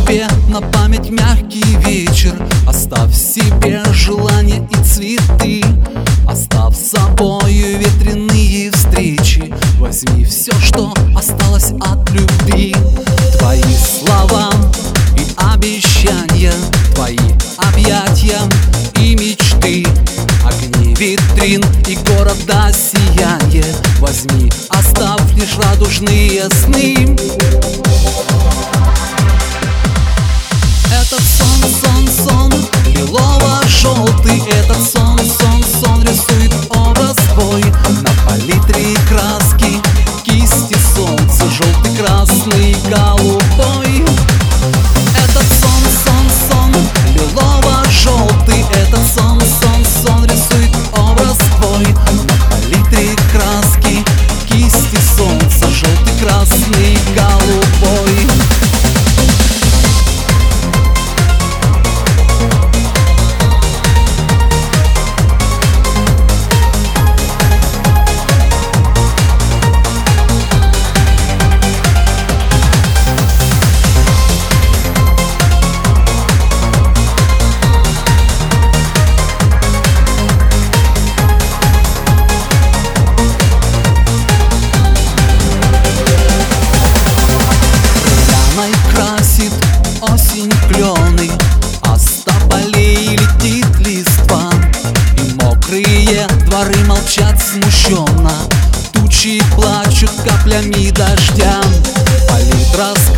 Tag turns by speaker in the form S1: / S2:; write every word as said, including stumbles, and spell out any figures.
S1: себе на память мягкий вечер. Оставь себе желания и цветы. Оставь с собою ветреные встречи. Возьми все, что осталось от любви. Твои слова и обещания, твои объятия и мечты, огни витрин и города сияние. Возьми, оставь лишь радужные сны. Этот сон, сон, сон, лилово-желтый. Этот сон, сон, сон рисует образ твой на палитре краски, кисти солнца, желтый, красный, голубой. Этот сон, сон, сон, лилово-желтый. Этот сон, сон, сон рисует образ твой на палитре краски, кисти солнца, желтый, красный, голубой. Красит осень клены, а с тополей летит листва, и мокрые дворы молчат смущенно. Тучи плачут каплями дождя, палитра